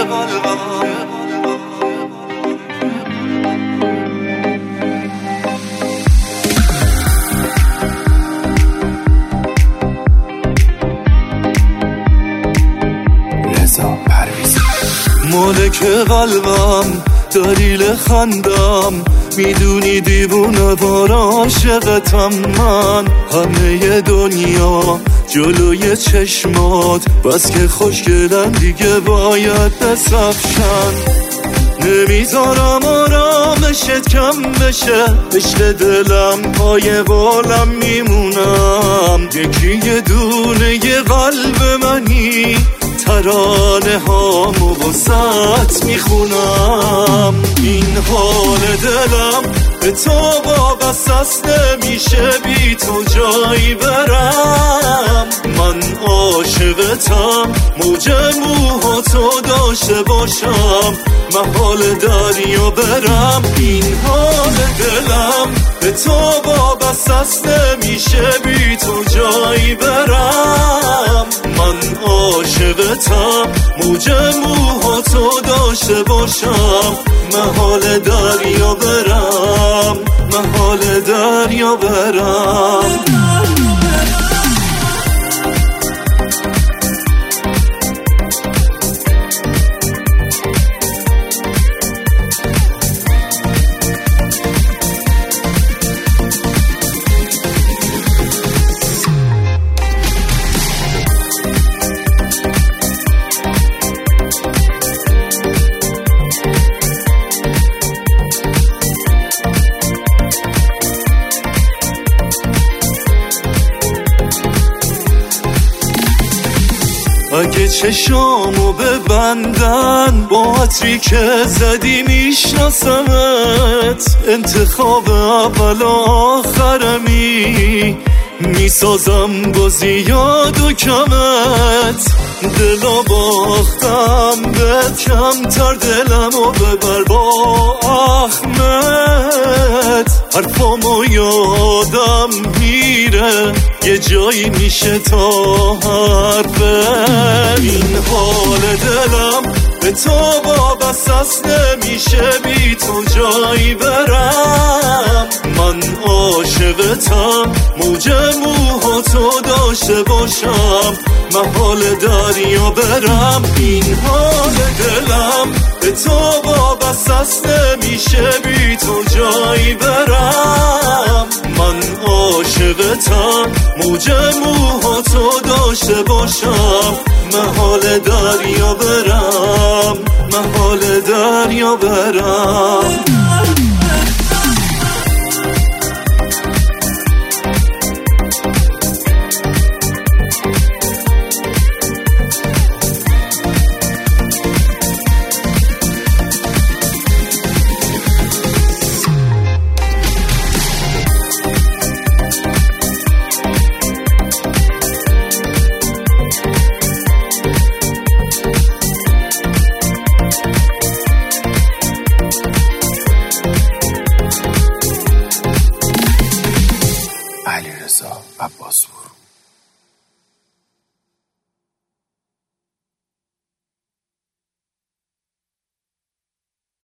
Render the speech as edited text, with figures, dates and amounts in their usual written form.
مالک قلبم، دلیل خندم، میدونی دیوونه بار عاشقتم من. همه دنیا جلوی چشمات، بس که خوشگلن دیگه باید بسفشن. نمیذارم آرامشت کم بشه، عشق دلم پای بالم میمونم. یکی یه دونه یه قلب منی، ترانه هامو واسط میخونم. این حال دلم به تو وابست نمیشه، بی تو جایی برم. من عاشقتم، موج موهاتو داشته باشم، محال دریا برم. این حال دلم به تو وابست نمیشه، بی تو جایی برم. من عاشقتم، موج موهاتو داشته باشم، محال دریا برم، محال دریا برم. اگه چشامو ببندن، با عطری که زدی میشناسمت. انتخاب اول و آخرمی، میسازم با زیاد و کمت. دلا باختم بهت، کمتر دلمو ببر با احمد. حرفامو یادم میره، یه جایی میشه تا حرفت. این حال دلم به تو وابست نمیشه، بی تو جایی برم. من عاشقتم، موج موهاتو داشته باشم، محال دریا برم. این حال دلم به تو وابست نمیشه، بی تو جایی برم. من عاشقتم، موج موهاتو داشته باشم، محال دریا برم، محال دریا برم.